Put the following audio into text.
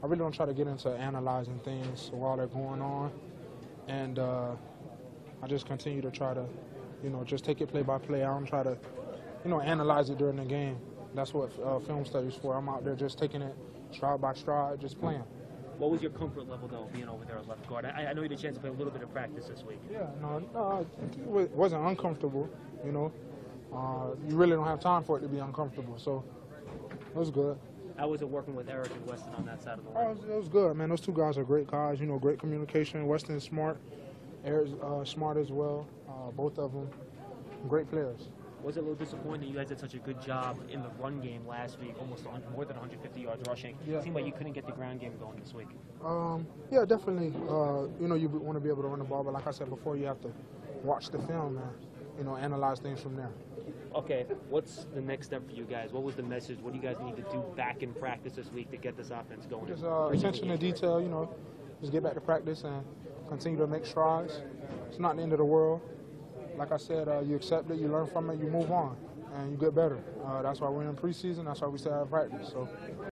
I really don't try to get into analyzing things while they're going on, and I just continue to try to, just take it play by play. I don't try to, analyze it during the game. That's what film studies for. I'm out there just taking it stride by stride, just playing. What was your comfort level, though, being over there at left guard? I know you had a chance to play a little bit of practice this week. Yeah, no, it wasn't uncomfortable, You really don't have time for it to be uncomfortable, so it was good. How was it working with Eric and Weston on that side of the line? It was good, man. Those two guys are great guys, great communication. Weston's smart, Eric's smart as well. Both of them great players. Was it a little disappointing that you guys did such a good job in the run game last week, almost more than 150 yards rushing? Yeah. It seemed like you couldn't get the ground game going this week. Yeah, definitely. You want to be able to run the ball, but like I said before, you have to watch the film and, analyze things from there. Okay, what's the next step for you guys? What was the message? What do you guys need to do back in practice this week to get this offense going? Just attention to detail, just get back to practice and continue to make strides. It's not the end of the world. Like I said, you accept it, you learn from it, you move on, and you get better. That's why we're in preseason. That's why we stay out of practice. So.